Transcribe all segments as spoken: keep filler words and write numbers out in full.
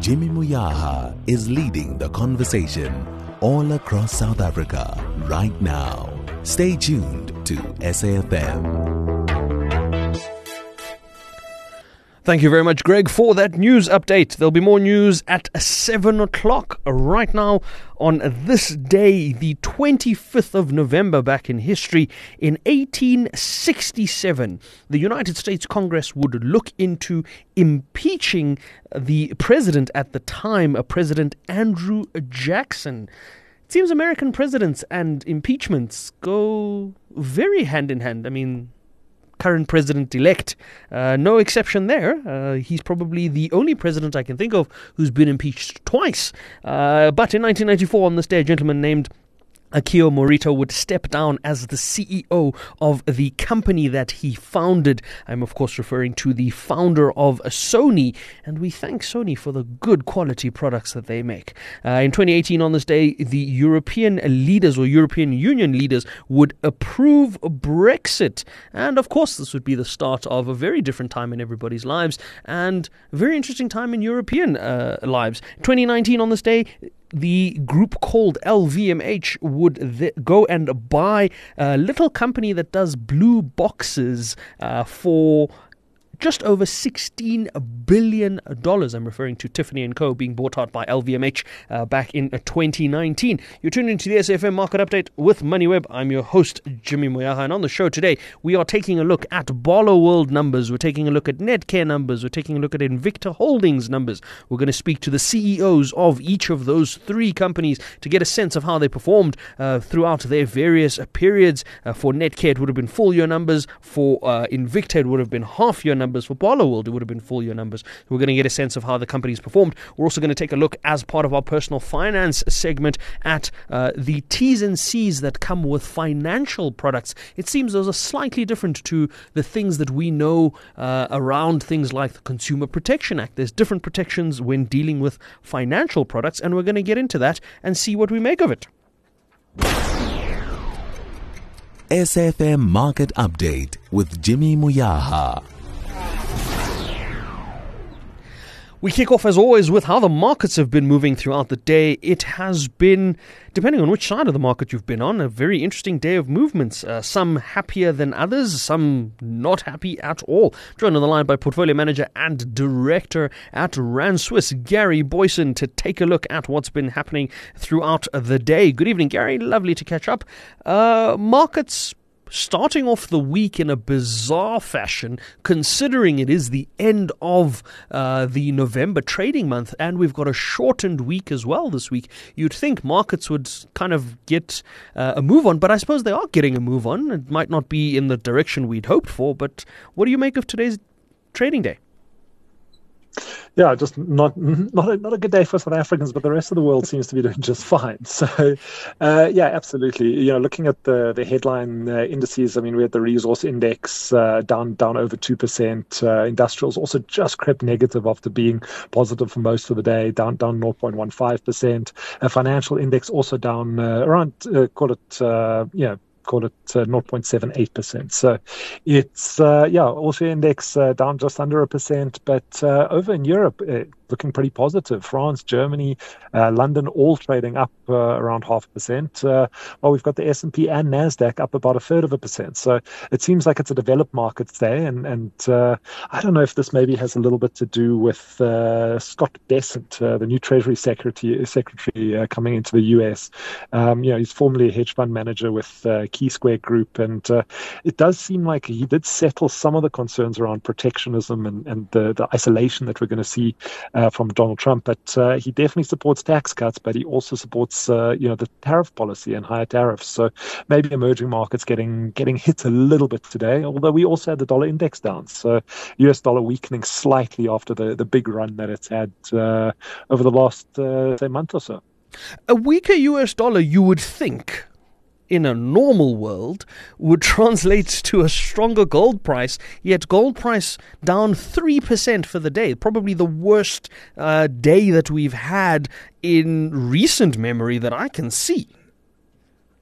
Jimmy Moyaha is leading the conversation all across South Africa right now. Stay tuned to S A F M. Thank you very much, Greg, for that news update. There'll be more news at seven o'clock right now on this day, the twenty-fifth of November, back in history. In eighteen sixty-seven, the United States Congress would look into impeaching the president at the time, President Andrew Jackson. It seems American presidents and impeachments go very hand in hand. I mean, current president-elect, uh, no exception there. Uh, he's probably the only president I can think of who's been impeached twice. Uh, but in nineteen ninety-four, on this day, a gentleman named Akio Morita would step down as the C E O of the company that he founded. I'm, of course, referring to the founder of Sony, and we thank Sony for the good quality products that they make. Uh, in twenty eighteen, on this day, the European leaders or European Union leaders would approve Brexit. And, of course, this would be the start of a very different time in everybody's lives and a very interesting time in European uh, lives. twenty nineteen, on this day, the group called L V M H would th- go and buy a little company that does blue boxes uh, for just over sixteen billion dollars. I'm referring to Tiffany and Co. being bought out by L V M H uh, back in twenty nineteen. You're tuned into the S A F M Market Update with MoneyWeb. I'm your host, Jimmy Moyaha, and on the show today, we are taking a look at Barloworld numbers, we're taking a look at Netcare numbers, we're taking a look at Invicta Holdings numbers. We're going to speak to the C E Os of each of those three companies to get a sense of how they performed uh, throughout their various periods. Uh, for Netcare, it would have been full year numbers. For uh, Invicta, it would have been half year numbers. For Barloworld, it would have been full year numbers. We're going to get a sense of how the companies performed. We're also going to take a look, as part of our personal finance segment, at uh, the T's and C's that come with financial products. It seems those are slightly different to the things that we know uh, around things like the Consumer Protection Act. There's different protections when dealing with financial products, and we're going to get into that and see what we make of it. S A F M Market Update with Jimmy Moyaha. We kick off, as always, with how the markets have been moving throughout the day. It has been, depending on which side of the market you've been on, a very interesting day of movements. Uh, some happier than others, some not happy at all. Joined on the line by Portfolio Manager and Director at Rand Swiss, Gary Boyson, to take a look at what's been happening throughout the day. Good evening, Gary. Lovely to catch up. Uh, markets starting off the week in a bizarre fashion, considering it is the end of uh, the November trading month, and we've got a shortened week as well this week. You'd think markets would kind of get uh, a move on, but I suppose they are getting a move on. It might not be in the direction we'd hoped for, but what do you make of today's trading day? Yeah, just not not a, not a good day for South Africans, but the rest of the world seems to be doing just fine. So, uh, yeah, absolutely. You know, looking at the the headline uh, indices, I mean, we had the resource index uh, down down over two percent. Uh, industrials also just crept negative after being positive for most of the day, down down zero point one five percent. A financial index also down uh, around, uh, call it, uh, yeah. call it uh, zero point seven eight percent. So it's, uh, yeah, also index uh, down just under a percent, but uh, over in Europe, uh, looking pretty positive. France, Germany, uh, London, all trading up uh, around half a percent. Uh, well, we've got the S and P and NASDAQ up about a third of a percent. So it seems like it's a developed market today. And, and uh, I don't know if this maybe has a little bit to do with uh, Scott Bessent, uh, the new Treasury Secretary, secretary uh, coming into the U S. Um, you know, he's formerly a hedge fund manager with uh, Key Square Group. And uh, it does seem like he did settle some of the concerns around protectionism and, and the, the isolation that we're going to see uh, from Donald Trump. But uh, he definitely supports tax cuts, but he also supports, uh, you know, the tariff policy and higher tariffs. So maybe emerging markets getting getting hit a little bit today, although we also had the dollar index down. So U S dollar weakening slightly after the, the big run that it's had uh, over the last, uh, say, month or so. A weaker U S dollar, you would think, in a normal world, would translate to a stronger gold price, yet gold price down three percent for the day, probably the worst uh, day that we've had in recent memory that I can see.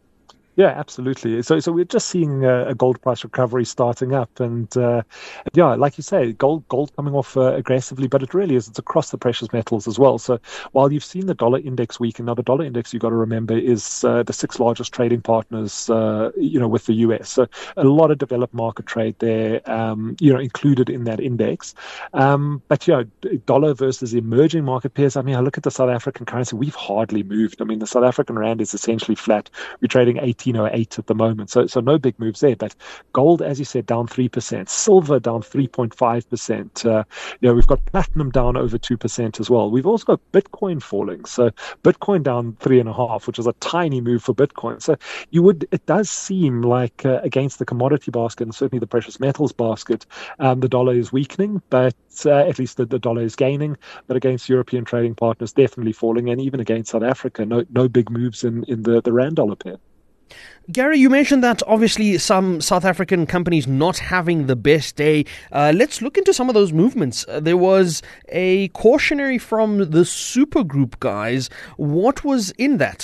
Yeah, absolutely. So, so we're just seeing a, a gold price recovery starting up, and uh, yeah, like you say, gold gold coming off uh, aggressively, but it really is. It's across the precious metals as well. So, while you've seen the dollar index weaken, now the dollar index you've got to remember is uh, the six largest trading partners, uh, you know, with the U S. So, a lot of developed market trade there, um, you know, included in that index. Um, but yeah, dollar versus emerging market pairs. I mean, I look at the South African currency; we've hardly moved. I mean, the South African rand is essentially flat. We're trading eighteen oh eight at the moment. So so no big moves there. But gold, as you said, down three percent. Silver down three point five percent. Uh, you know, we've got platinum down over two percent as well. We've also got Bitcoin falling. So Bitcoin down three and a half, which is a tiny move for Bitcoin. So you would, it does seem like uh, against the commodity basket and certainly the precious metals basket, um, the dollar is weakening, but uh, at least the, the dollar is gaining. But against European trading partners, definitely falling. And even against South Africa, no no big moves in, in the, the rand dollar pair. Gary, you mentioned that obviously some South African companies not having the best day. Uh, let's look into some of those movements. Uh, there was a cautionary from the Super Group guys. What was in that?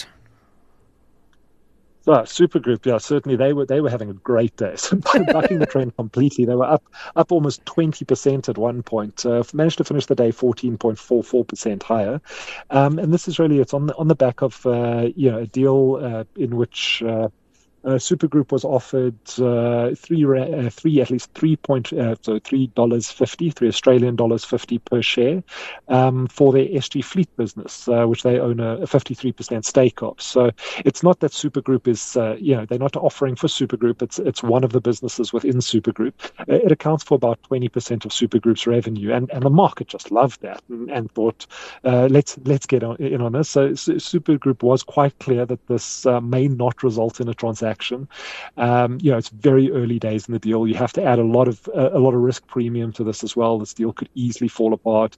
So, Super Group, yeah, certainly they were they were having a great day, so bucking the trend completely. They were up up almost twenty percent at one point. Uh, managed to finish the day fourteen point four four percent higher, um, and this is really it's on the on the back of uh, you know a deal uh, in which. Uh, Uh, Super Group was offered uh, three, uh, three at least three point uh, so three dollars fifty, three Australian dollars fifty per share um, for their S G Fleet business, uh, which they own a fifty-three percent stake of. So it's not that Super Group is, uh, you know, they're not offering for Super Group. It's it's one of the businesses within Super Group. It accounts for about twenty percent of Super Group's revenue, and, and the market just loved that and, and thought, uh, let's let's get on, in on this. So, so Super Group was quite clear that this uh, may not result in a transaction. Um, you know, it's very early days in the deal. You have to add a lot of uh, a lot of risk premium to this as well. This deal could easily fall apart.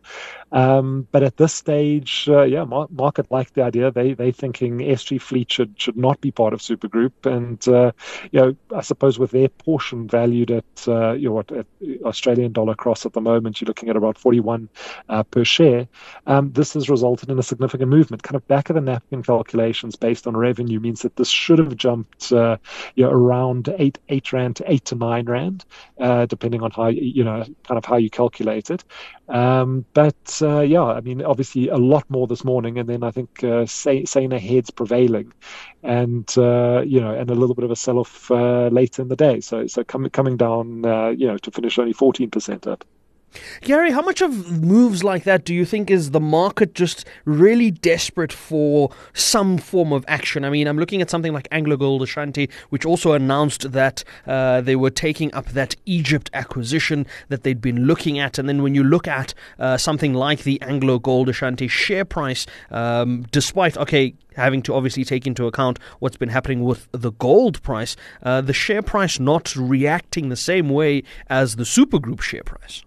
Um, but at this stage, uh, yeah, mar- market liked the idea. They they thinking S G Fleet should should not be part of Super Group, and uh, you know, I suppose with their portion valued at uh, you know what at Australian dollar cross at the moment, you're looking at about forty-one uh, per share. Um, this has resulted in a significant movement. Kind of back of the napkin calculations based on revenue means that this should have jumped. Uh, you know, around eight, eight rand to eight to nine rand, uh, depending on how you know, kind of how you calculate it. Um, but uh, yeah, I mean, obviously a lot more this morning, and then I think uh, saner heads prevailing, and uh, you know, and a little bit of a sell-off uh, later in the day. So, so com- coming down, uh, you know, to finish only fourteen percent up. Gary, how much of moves like that do you think is the market just really desperate for some form of action? I mean, I'm looking at something like AngloGold Ashanti, which also announced that uh, they were taking up that Egypt acquisition that they'd been looking at. And then when you look at uh, something like the AngloGold Ashanti share price, um, despite, okay, having to obviously take into account what's been happening with the gold price, uh, the share price not reacting the same way as the Super Group share price.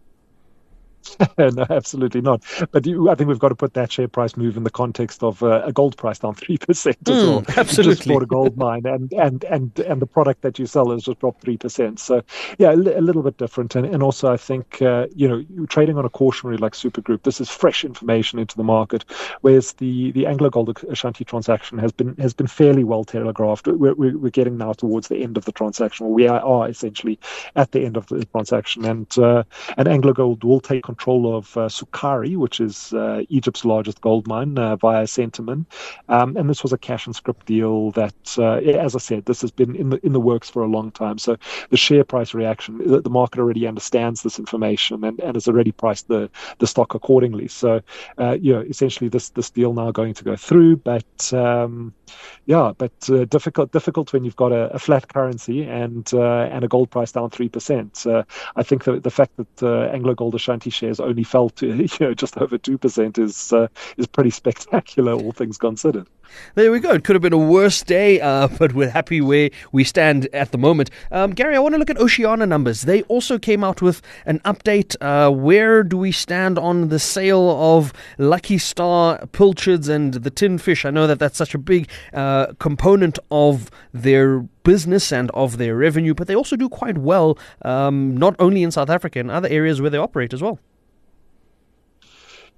No, absolutely not. But you, I think we've got to put that share price move in the context of uh, a gold price down three percent as mm, well. Absolutely. You just bought a gold mine, and and and and the product that you sell has just dropped three percent. So yeah, a, li- a little bit different. And and also I think uh, you know, you're trading on a cautionary like Super Group. This is fresh information into the market, whereas the the AngloGold Ashanti transaction has been has been fairly well telegraphed. We're we're, we're getting now towards the end of the transaction, or we are, are essentially at the end of the transaction, and uh, and AngloGold will take control of uh, Sukari, which is uh, Egypt's largest gold mine, uh, via Centamin. Um, and this was a cash and scrip deal that, uh, as I said, this has been in the in the works for a long time. So the share price reaction, the, the market already understands this information and, and has already priced the, the stock accordingly. So, uh, you know, essentially this this deal now going to go through, but um, yeah, but uh, difficult difficult when you've got a, a flat currency and uh, and a gold price down three percent. Uh, I think the the fact that uh, AngloGold Ashanti shares only fell to you know just over two percent is uh, is pretty spectacular, all things considered. There we go. It could have been a worse day, uh, but we're happy where we stand at the moment. Um, Gary, I want to look at Oceana numbers. They also came out with an update. Uh, where do we stand on the sale of Lucky Star, Pilchards and the Tin Fish? I know that that's such a big uh, component of their business and of their revenue, but they also do quite well, um, not only in South Africa, in other areas where they operate as well.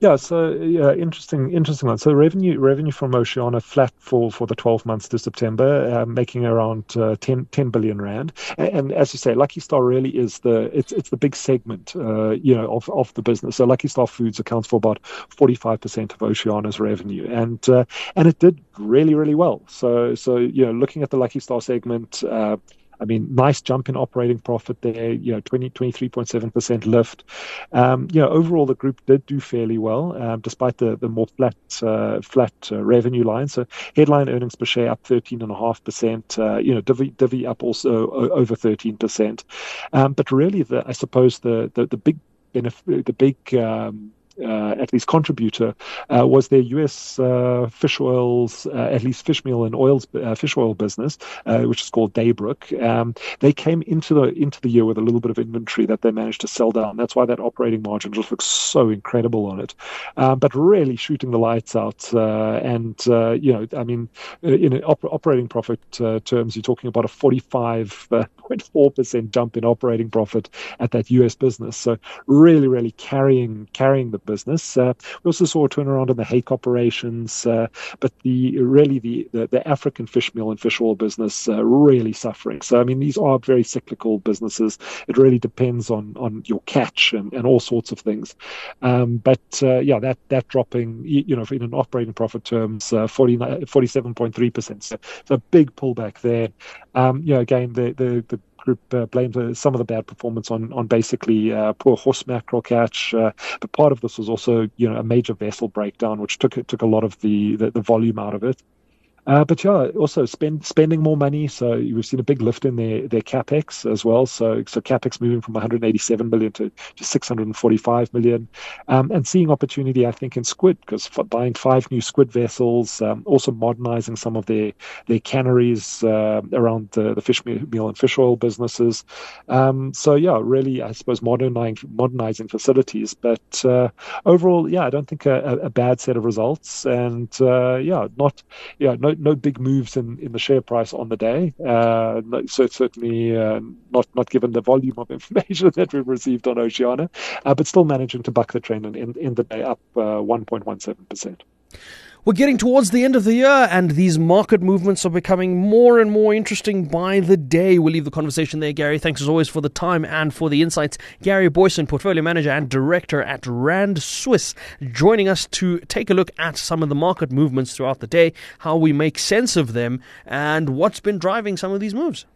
Yeah, so yeah, interesting, interesting one. So revenue, revenue from Oceania flat for, for the twelve months to September, uh, making around uh, ten, ten billion rand. And, and as you say, Lucky Star really is the it's it's the big segment, uh, you know, of, of the business. So Lucky Star Foods accounts for about forty-five percent of Oceania's revenue, and uh, and it did really really well. So so you know, looking at the Lucky Star segment. Uh, I mean, nice jump in operating profit there, you know, twenty, twenty-three point seven percent lift. Um, you know, overall, the group did do fairly well, um, despite the, the more flat uh, flat uh, revenue line. So headline earnings per share up thirteen point five percent, uh, you know, divvy, divvy up also o- over thirteen percent. Um, but really, the, I suppose the, the, the big benefit, the big... Um, Uh, at least contributor uh, was their U S uh, fish oils, uh, at least fish meal and oils, uh, fish oil business, uh, which is called Daybrook. Um, they came into the into the year with a little bit of inventory that they managed to sell down. That's why that operating margin just looks so incredible on it. Um, but really shooting the lights out, uh, and uh, you know, I mean, in op- operating profit uh, terms, you're talking about a forty-five point four percent jump in operating profit at that U S business. So really, really carrying carrying the business. Uh, we also saw a turnaround in the hake operations, uh, but the really the, the the African fish meal and fish oil business uh, really suffering. So I mean, these are very cyclical businesses. It really depends on on your catch and, and all sorts of things. Um, but uh, yeah, that that dropping, you know, in an operating profit terms, uh, forty-seven point three percent. So, so a big pullback there. Um, you know, again, the the, the group uh, blamed uh, some of the bad performance on on basically uh, poor horse mackerel catch, uh, but part of this was also, you know, a major vessel breakdown, which took took a lot of the the, the volume out of it. Uh, but yeah, also spend, spending more money. So we've seen a big lift in their, their capex as well. So so capex moving from one hundred eighty-seven million to, to six hundred forty-five million, um, and seeing opportunity, I think, in squid, because buying five new squid vessels, um, also modernizing some of their their canneries uh, around the, the fish meal and fish oil businesses. Um, so yeah, really, I suppose modernizing modernizing facilities. But uh, overall, yeah, I don't think a, a bad set of results, and uh, yeah, not yeah no. No big moves in, in the share price on the day. Uh, so certainly uh, not not given the volume of information that we've received on Oceania, uh, but still managing to buck the trend and in, in the day up uh, one point one seven percent. We're getting towards the end of the year, and these market movements are becoming more and more interesting by the day. We'll leave the conversation there, Gary. Thanks as always for the time and for the insights. Gary Boyson, Portfolio Manager and Director at Rand Swiss, joining us to take a look at some of the market movements throughout the day, how we make sense of them, and what's been driving some of these moves.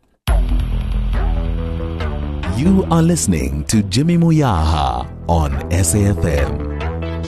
You are listening to Jimmy Moyaha on S A F M.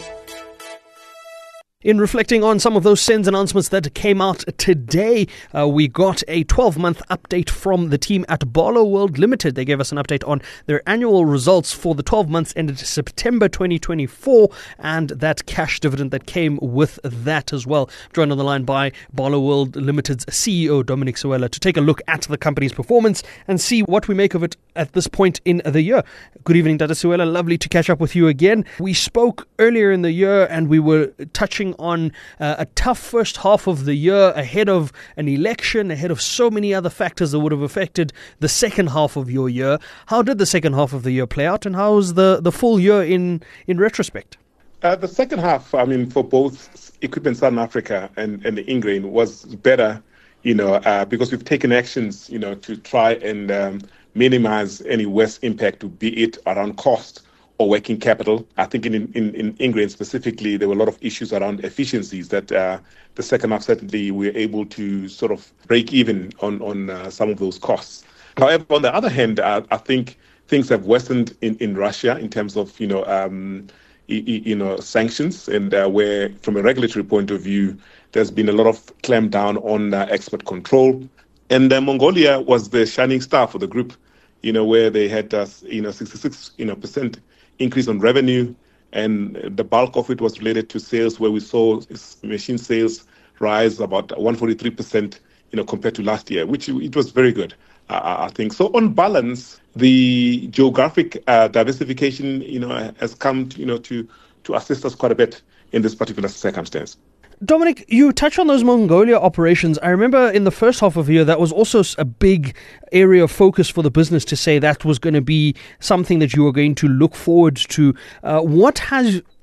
In reflecting on some of those SENS announcements that came out today, uh, we got a twelve-month update from the team at Barloworld Limited. They gave us an update on their annual results for the twelve months ended September twenty twenty-four, and that cash dividend that came with that as well. Joined on the line by Barloworld Limited's C E O, Dominic Sewela, to take a look at the company's performance and see what we make of it at this point in the year. Good evening, Dada Sewela. Lovely to catch up with you again. We spoke earlier in the year and we were touching on uh, a tough first half of the year ahead of an election, ahead of so many other factors that would have affected the second half of your year. How did the second half of the year play out, and how was the, the full year in, in retrospect? Uh, the second half, I mean, for both Equipment Southern Africa and, and the Ingrain was better, you know, uh, because we've taken actions, you know, to try and um, minimize any worse impact, be it around cost or working capital. I think in, in, in Ingrain specifically, there were a lot of issues around efficiencies that uh, the second half certainly we were able to sort of break even on, on uh, some of those costs. However, on the other hand, uh, I think things have worsened in, in Russia in terms of, you know, um, you, you know, sanctions, and uh, where from a regulatory point of view, there's been a lot of clampdown on uh, export control. And uh, Mongolia was the shining star for the group, you know, where they had, uh, you know, sixty-six you know, percent increase on revenue, and the bulk of it was related to sales, where we saw machine sales rise about one hundred forty-three percent, you know, compared to last year, which it was very good, uh, I think. So on balance, the geographic uh, diversification, you know, has come, to, you know, to to assist us quite a bit in this particular circumstance. Dominic, you touched on those Mongolia operations. I remember in the first half of the year, that was also a big area of focus for the business to say that was going to be something that you were going to look forward to. Uh, what has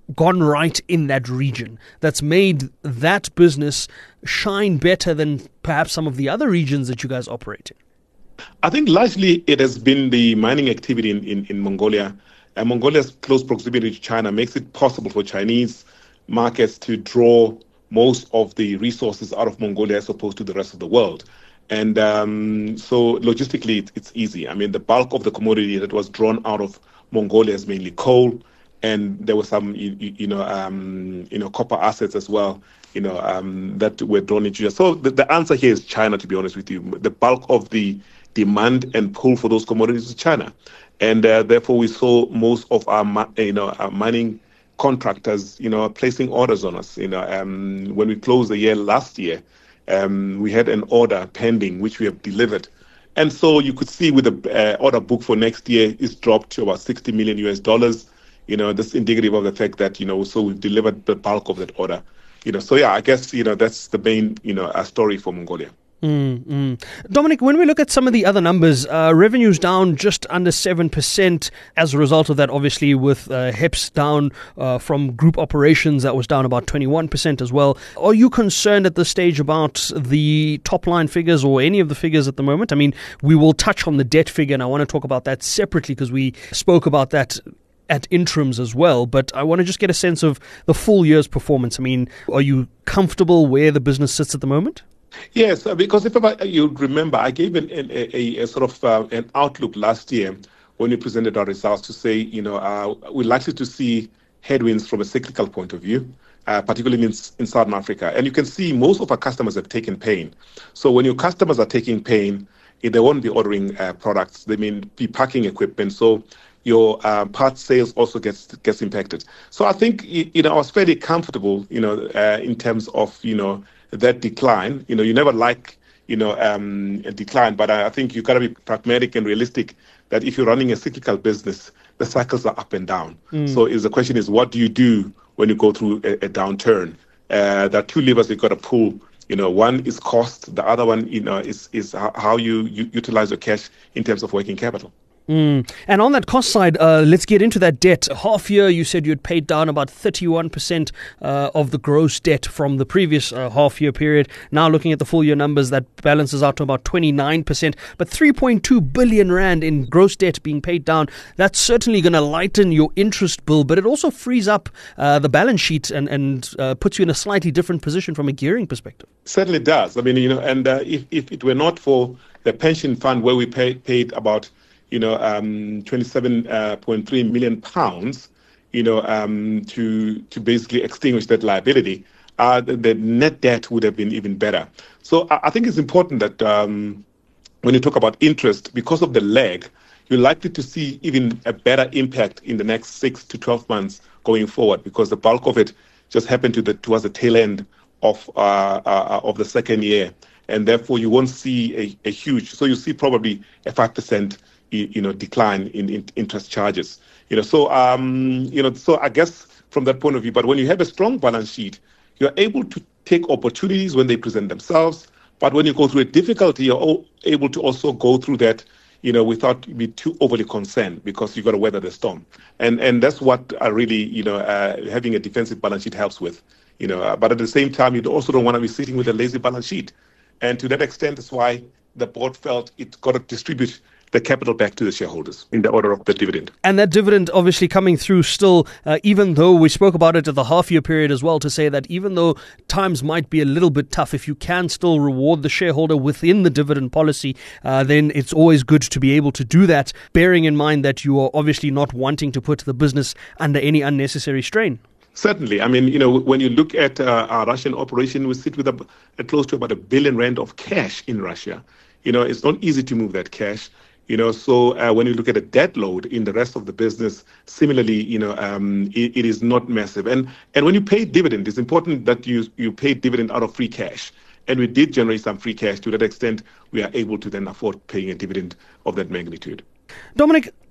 gone right in that region that's made that business shine better than perhaps some of the other regions that you guys operate in? I think largely it has been the mining activity in, in, in Mongolia. And Mongolia's close proximity to China makes it possible for Chinese markets to draw most of the resources out of Mongolia as opposed to the rest of the world. And um, so logistically, it, it's easy. I mean, the bulk of the commodity that was drawn out of Mongolia is mainly coal, and there were some, you, you know, um, you know, copper assets as well, you know, um, that were drawn into. So the, the answer here is China. To be honest with you, the bulk of the demand and pull for those commodities is China, and uh, therefore we saw most of our, you know, our mining contractors, you know, placing orders on us. You know, um, when we closed the year last year, um, we had an order pending which we have delivered. And so you could see with the uh, order book for next year is dropped to about sixty million U S dollars. You know, that's indicative of the fact that, you know, so we've delivered the bulk of that order. You know, so yeah, I guess, you know, that's the main, you know, uh, story for Mongolia. Mm-hmm. Dominic, when we look at some of the other numbers, uh, revenue's down just under seven percent as a result of that, obviously, with uh, H E P S down uh, from group operations, that was down about twenty-one percent as well. Are you concerned at this stage about the top-line figures or any of the figures at the moment? I mean, we will touch on the debt figure, and I want to talk about that separately because we spoke about that at interims as well, but I want to just get a sense of the full year's performance. I mean, are you comfortable where the business sits at the moment? Yes, because if I, you remember, I gave an, an, a, a sort of uh, an outlook last year when we presented our results to say, you know, uh, we're likely to see headwinds from a cyclical point of view, uh, particularly in, in Southern Africa. And you can see most of our customers have taken pain. So when your customers are taking pain, they won't be ordering uh, products. They may be packing equipment. So your uh, parts sales also gets gets impacted. So I think, you know, I was fairly comfortable, you know, uh, in terms of, you know, that decline. You know, you never like, you know, um, a decline, but I think you've got to be pragmatic and realistic that if you're running a cyclical business, the cycles are up and down. Mm. So is the question is, what do you do when you go through a, a downturn? Uh, there are two levers you've got to pull. You know, one is cost. The other one, you know, is is how you, you utilize your cash in terms of working capital. Mm. And on that cost side, uh, let's get into that debt. Half year, you said you had paid down about thirty-one percent uh, of the gross debt from the previous uh, half year period. Now looking at the full year numbers, that balances out to about twenty-nine percent. But three point two billion rand in gross debt being paid down, that's certainly going to lighten your interest bill, but it also frees up uh, the balance sheet and, and uh, puts you in a slightly different position from a gearing perspective. Certainly does. I mean, you know, and uh, if, if it were not for the pension fund where we pay, paid about you know, um, twenty-seven point three million pounds, you know, um, to to basically extinguish that liability, uh, the, the net debt would have been even better. So I, I think it's important that um, when you talk about interest, because of the lag, you're likely to see even a better impact in the next six to twelve months going forward, because the bulk of it just happened to the towards the tail end of uh, uh, of the second year, and therefore you won't see a, a huge. So you see probably a five percent. You know, decline in, in interest charges. You know, so um, you know, so I guess from that point of view. But when you have a strong balance sheet, you're able to take opportunities when they present themselves. But when you go through a difficulty, you're able to also go through that, you know, without being too overly concerned, because you've got to weather the storm. And and that's what I really, you know, uh, having a defensive balance sheet helps with. You know, uh, but at the same time, you also don't want to be sitting with a lazy balance sheet. And to that extent, that's why the board felt it's got to distribute the capital back to the shareholders in the order of the dividend. And that dividend obviously coming through still, uh, even though we spoke about it at the half-year period as well, to say that even though times might be a little bit tough, if you can still reward the shareholder within the dividend policy, uh, then it's always good to be able to do that, bearing in mind that you are obviously not wanting to put the business under any unnecessary strain. Certainly. I mean, you know, when you look at uh, our Russian operation, we sit with a, a close to about a billion rand of cash in Russia. You know, it's not easy to move that cash. You know, so uh, when you look at the debt load in the rest of the business, similarly, you know, um, it, it is not massive. And and when you pay dividend, it's important that you you pay dividend out of free cash. And we did generate some free cash. To that extent, we are able to then afford paying a dividend of that magnitude. Dominic,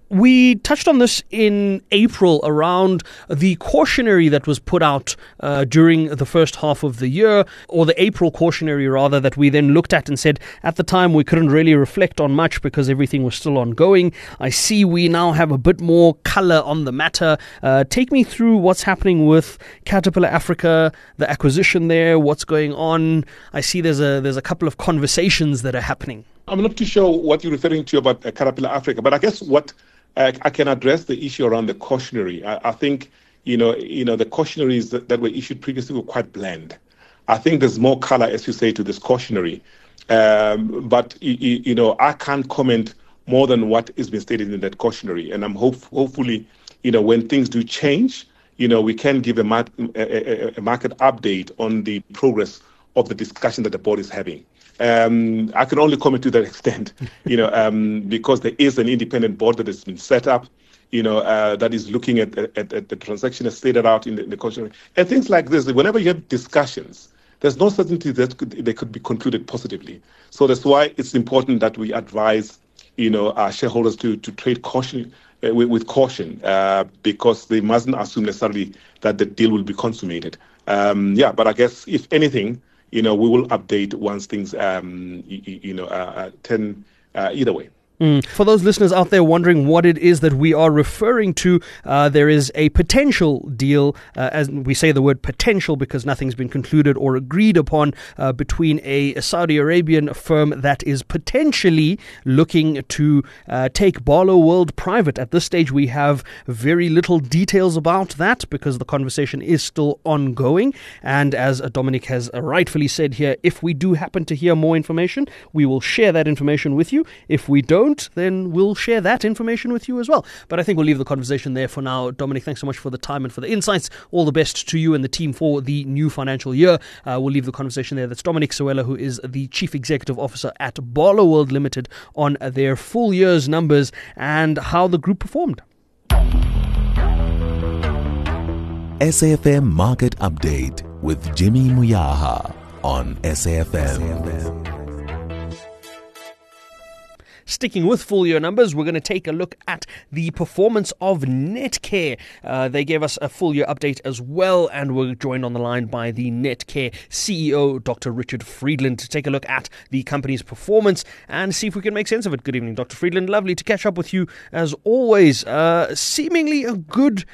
We touched on this in April around the cautionary that was put out uh, during the first half of the year, or the April cautionary rather, that we then looked at and said at the time we couldn't really reflect on much because everything was still ongoing. I see we now have a bit more colour on the matter. Uh, take me through what's happening with Caterpillar Africa, the acquisition there, what's going on. I see there's a there's a couple of conversations that are happening. I'm not too sure what you're referring to about uh, Caterpillar Africa, but I guess what I, I can address the issue around the cautionary. I, I think, you know, you know, the cautionaries that, that were issued previously were quite bland. I think there's more color, as you say, to this cautionary. Um, but, you, you know, I can't comment more than what has been stated in that cautionary. And I'm hope, hopefully, you know, when things do change, you know, we can give a, mar- a, a, a market update on the progress of the discussion that the board is having. Um, I can only comment to that extent, you know, um, because there is an independent board that has been set up, you know, uh, that is looking at, at, at the transaction as stated out in the, in the cautionary. And things like this, whenever you have discussions, there's no certainty that could, they could be concluded positively. So that's why it's important that we advise, you know, our shareholders to, to trade caution uh, with, with caution, uh, because they mustn't assume necessarily that the deal will be consummated. Um, yeah, but I guess if anything, you know, we will update once things, um, you, you know, uh, turn uh, either way. Mm. For those listeners out there wondering what it is that we are referring to, uh, there is a potential deal, uh, as we say the word potential because nothing's been concluded or agreed upon, uh, between a Saudi Arabian firm that is potentially looking to uh, take Barloworld private. At this stage, we have very little details about that because the conversation is still ongoing. And as Dominic has rightfully said here, if we do happen to hear more information, we will share that information with you. If we don't, then we'll share that information with you as well. But I think we'll leave the conversation there for now. Dominic, thanks so much for the time and for the insights. All the best to you and the team for the new financial year. Uh, we'll leave the conversation there. That's Dominic Sewela, who is the Chief Executive Officer at Barloworld Limited, on their full year's numbers and how the group performed. S A F M Market Update with Jimmy Muyaha on S A F M. Sticking with full year numbers, we're going to take a look at the performance of Netcare. Uh, they gave us a full year update as well, and we're joined on the line by the Netcare C E O, Doctor Richard Friedland, to take a look at the company's performance and see if we can make sense of it. Good evening, Doctor Friedland. Lovely to catch up with you as always. Uh, seemingly a good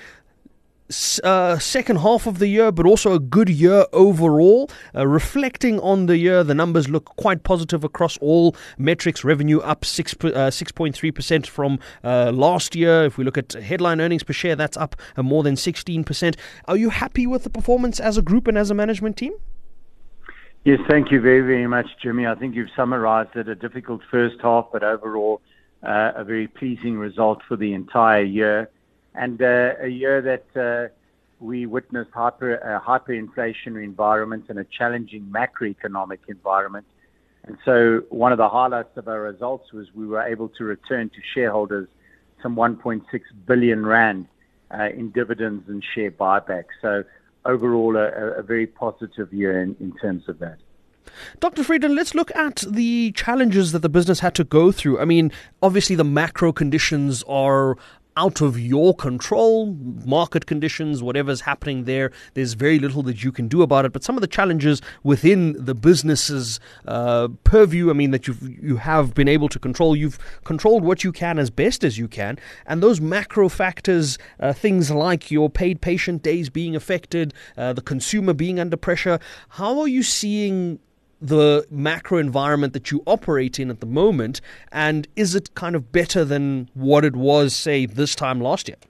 Uh, second half of the year, but also a good year overall. Uh, reflecting on the year, the numbers look quite positive across all metrics. Revenue up six uh, six point three percent from uh, last year. If we look at headline earnings per share, that's up uh, more than sixteen percent. Are you happy with the performance as a group and as a management team? Yes, thank you very, very much, Jimmy. I think you've summarized it. A difficult first half, but overall uh, a very pleasing result for the entire year. And uh, a year that uh, we witnessed hyper, a hyperinflationary environment and a challenging macroeconomic environment. And so one of the highlights of our results was we were able to return to shareholders some one point six billion rand uh, in dividends and share buybacks. So overall, a, a very positive year in, in terms of that. Doctor Friedland, let's look at the challenges that the business had to go through. I mean, obviously the macro conditions are out of your control, market conditions, whatever's happening there, there's very little that you can do about it. But some of the challenges within the business's uh, purview, I mean, that you've, you have been able to control, you've controlled what you can as best as you can. And those macro factors, uh, things like your paid patient days being affected, uh, the consumer being under pressure, how are you seeing the macro environment that you operate in at the moment, and is it kind of better than what it was, say, this time last year?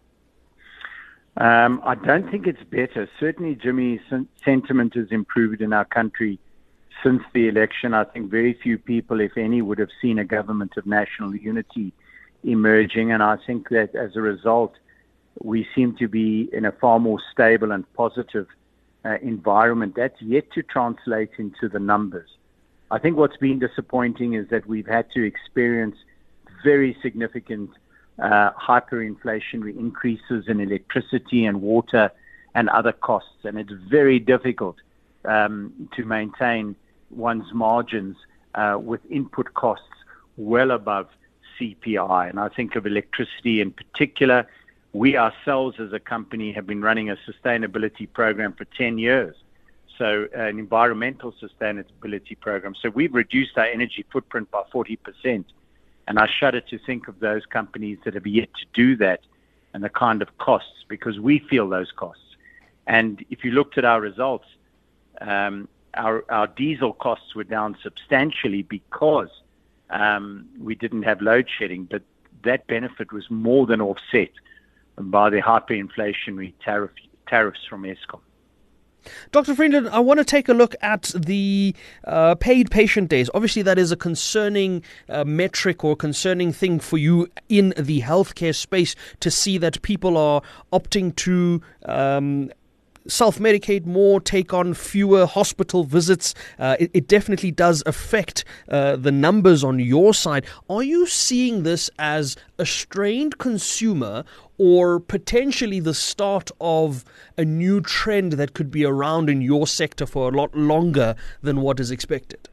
Um, I don't think it's better. Certainly, Jimmy, sentiment has improved in our country since the election. I think very few people, if any, would have seen a government of national unity emerging, and I think that as a result, we seem to be in a far more stable and positive Uh, environment. That's yet to translate into the numbers. I think what's been disappointing is that we've had to experience very significant uh, hyperinflationary increases in electricity and water and other costs, and it's very difficult um, to maintain one's margins uh, with input costs well above C P I. And I think of electricity in particular. We ourselves as a company have been running a sustainability program for ten years. So an environmental sustainability program. So we've reduced our energy footprint by forty percent. And I shudder to think of those companies that have yet to do that and the kind of costs, because we feel those costs. And if you looked at our results, um, our, our diesel costs were down substantially because um, we didn't have load shedding, but that benefit was more than offset by the hyperinflationary tariff, tariffs from Eskom. Doctor Friedland, I want to take a look at the uh, paid patient days. Obviously, that is a concerning uh, metric or concerning thing for you in the healthcare space, to see that people are opting to um, self-medicate more, take on fewer hospital visits. Uh, it, it definitely does affect uh, the numbers on your side. Are you seeing this as a strained consumer, or potentially the start of a new trend that could be around in your sector for a lot longer than what is expected?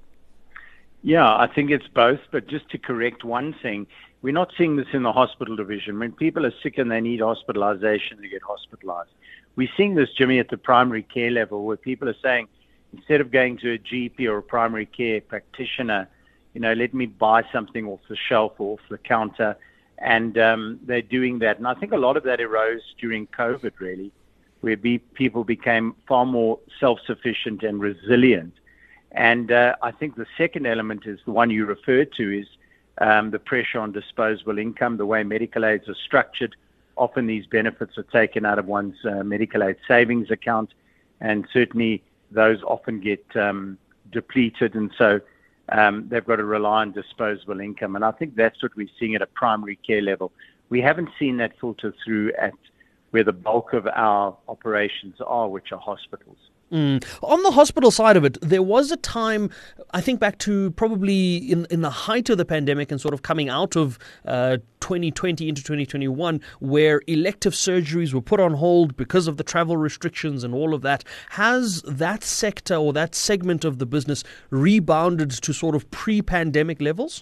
Yeah, I think it's both. But just to correct one thing, we're not seeing this in the hospital division. When people are sick and they need hospitalization, they get hospitalized. We're seeing this, Jimmy, at the primary care level, where people are saying, instead of going to a G P or a primary care practitioner, you know, let me buy something off the shelf or off the counter. And um, they're doing that. And I think a lot of that arose during COVID, really, where be, people became far more self-sufficient and resilient. And uh, I think the second element is the one you referred to, is um, the pressure on disposable income, the way medical aids are structured. Often these benefits are taken out of one's uh, medical aid savings account, and certainly those often get um, depleted. And so Um, they've got to rely on disposable income. And I think that's what we're seeing at a primary care level. We haven't seen that filter through at where the bulk of our operations are, which are hospitals. Mm. On the hospital side of it, there was a time, I think back to probably in, in the height of the pandemic and sort of coming out of uh, twenty twenty into twenty twenty-one, where elective surgeries were put on hold because of the travel restrictions and all of that. Has that sector or that segment of the business rebounded to sort of pre-pandemic levels?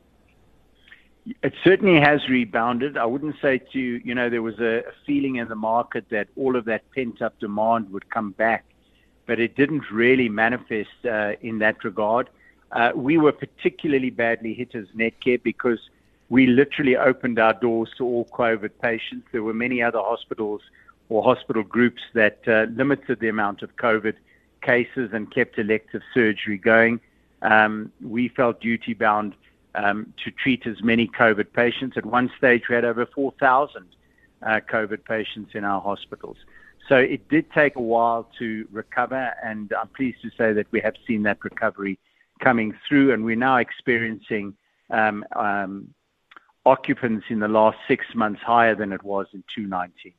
It certainly has rebounded. I wouldn't say to you, you know, there was a feeling in the market that all of that pent-up demand would come back, but it didn't really manifest uh, in that regard. Uh, we were particularly badly hit as Netcare because we literally opened our doors to all COVID patients. There were many other hospitals or hospital groups that uh, limited the amount of COVID cases and kept elective surgery going. Um, we felt duty-bound um, to treat as many COVID patients. At one stage, we had over four thousand uh, COVID patients in our hospitals. So it did take a while to recover, and I'm pleased to say that we have seen that recovery coming through, and we're now experiencing um, um, occupants in the last six months higher than it was in two thousand nineteen.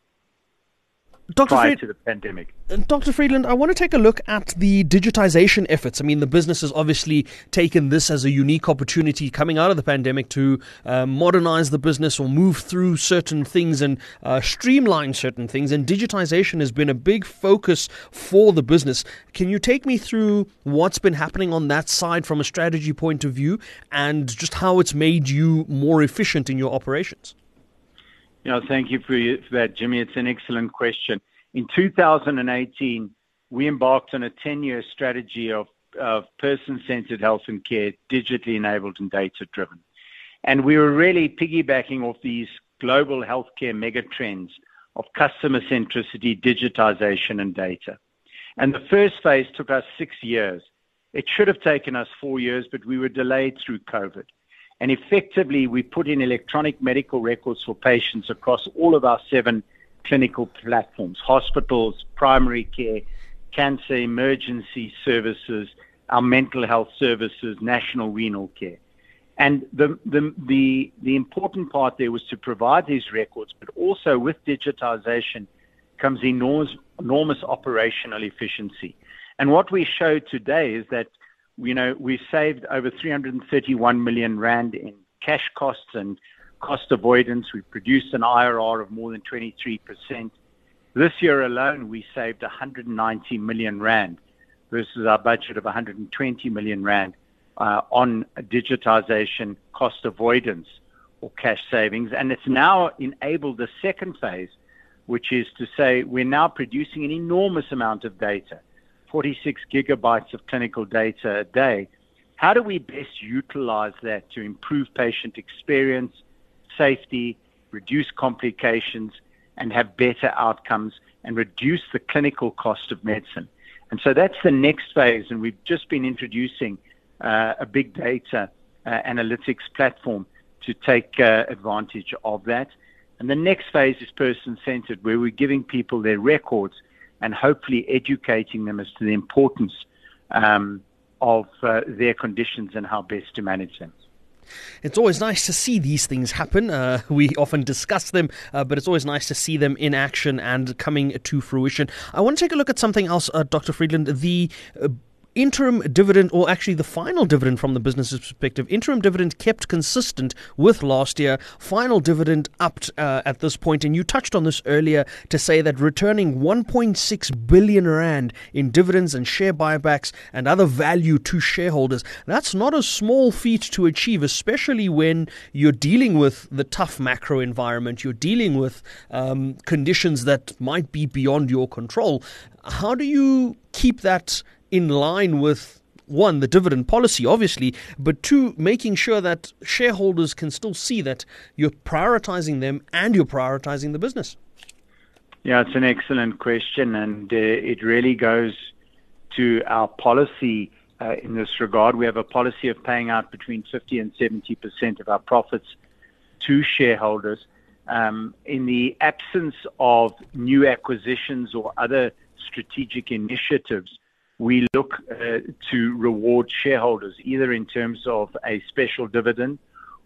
Doctor prior Fried- to the pandemic. Doctor Friedland, I want to take a look at the digitization efforts. I mean, the business has obviously taken this as a unique opportunity coming out of the pandemic to uh, modernize the business or move through certain things and uh, streamline certain things. And digitization has been a big focus for the business. Can you take me through what's been happening on that side from a strategy point of view, and just how it's made you more efficient in your operations? Yeah, thank you for, you, for that, Jimmy. It's an excellent question. In two thousand eighteen, we embarked on a ten-year strategy of, of person-centered health and care, digitally enabled and data-driven. And we were really piggybacking off these global healthcare megatrends of customer centricity, digitization, and data. And the first phase took us six years. It should have taken us four years, but we were delayed through COVID. And effectively, we put in electronic medical records for patients across all of our seven clinical platforms: hospitals, primary care, cancer emergency services, our mental health services, national renal care. And the, the, the, the important part there was to provide these records, but also with digitization comes enormous, enormous operational efficiency. And what we show today is that You know, we saved over three hundred thirty-one million rand in cash costs and cost avoidance. We produced an I R R of more than twenty-three percent. This year alone, we saved one hundred ninety million rand versus our budget of one hundred twenty million rand. uh, on digitization, cost avoidance, or cash savings. And it's now enabled the second phase, which is to say we're now producing an enormous amount of data, forty-six gigabytes of clinical data a day. How do we best utilize that to improve patient experience, safety, reduce complications, and have better outcomes and reduce the clinical cost of medicine? And so that's the next phase, and we've just been introducing uh, a big data uh, analytics platform to take uh, advantage of that. And the next phase is person-centered, where we're giving people their records and hopefully educating them as to the importance um, of uh, their conditions and how best to manage them. It's always nice to see these things happen. Uh, we often discuss them, uh, but it's always nice to see them in action and coming to fruition. I want to take a look at something else, uh, Doctor Friedland. The uh, interim dividend, or actually the final dividend from the business's perspective, interim dividend kept consistent with last year, final dividend upped uh, at this point, and you touched on this earlier to say that returning one point six billion rand in dividends and share buybacks and other value to shareholders, that's not a small feat to achieve, especially when you're dealing with the tough macro environment, you're dealing with um, conditions that might be beyond your control. How do you keep that in line with, one, the dividend policy, obviously, but two, making sure that shareholders can still see that you're prioritizing them and you're prioritizing the business? Yeah, it's an excellent question, and uh, it really goes to our policy uh, in this regard. We have a policy of paying out between fifty and seventy percent of our profits to shareholders. Um, in the absence of new acquisitions or other strategic initiatives, we look uh, to reward shareholders, either in terms of a special dividend